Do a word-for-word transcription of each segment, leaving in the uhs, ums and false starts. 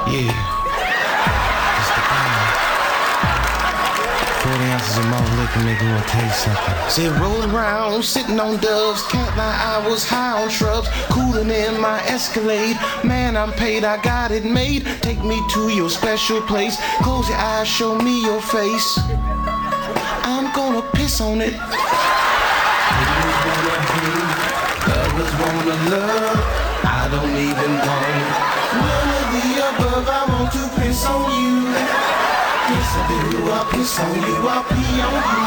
Yeah. Just the power. forty ounces of malt liquor make me want to taste something. Say rolling around, sitting on doves. Can't lie, I was high on shrubs. Cooling in my Escalade. Man, I'm paid, I got it made. Take me to your special place. Close your eyes, show me your face. I'm gonna piss on it. Haters wanna hate, lovers wanna love. I don't even want none of the above. I want to piss on you. Yes, I do. I'll piss on you. I'll pee on you.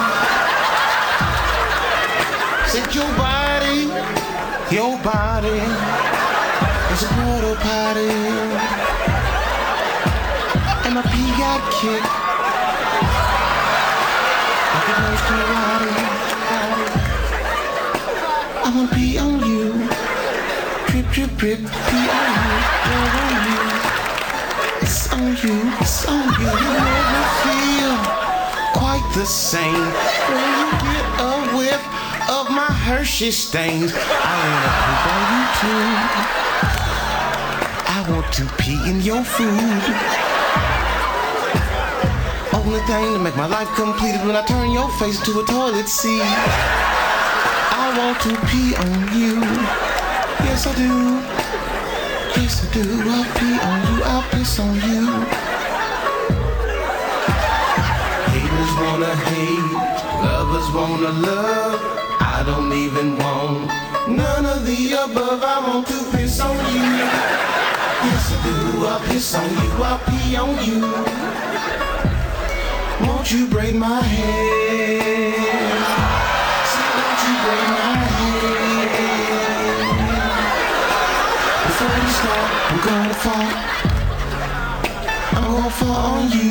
Set your body, your body is a porta potty, and my pee got kicked like a nice karate. I'm gonna pee on you. Drip, drip, drip. Pee on you. Pour on you. It's on you. It's on you. You never feel quite the same when you get a whiff of my Hershey stains. I wanna poop on you too. I want to pee in your food. Only thing to make my life complete is when I turn your face into a toilet seat. I want to pee on you. Yes, I do. Yes, I do. I'll pee on you. I'll piss on you. Haters wanna hate, lovers wanna love. I don't even want none of the above. I want to piss on you. Yes, I do. I'll piss on you. I'll pee on you. Won't you braid my hair? Say, won't you braid my hair? Before you start, I'm gonna fall. I'm gonna fall on you.